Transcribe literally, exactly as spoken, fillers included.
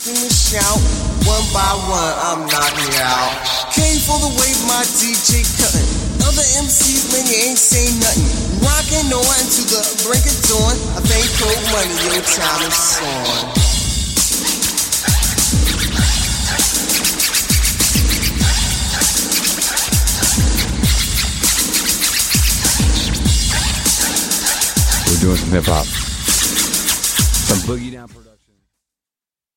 scream and shout. One by one, I'm knocking you out. Came for the wave, my D J cutting. Other M Cs, man, you ain't saying nothing. Rocking on to the brink of dawn. I think cold money, your time is on. We're doing some hip hop. Some boogie down production.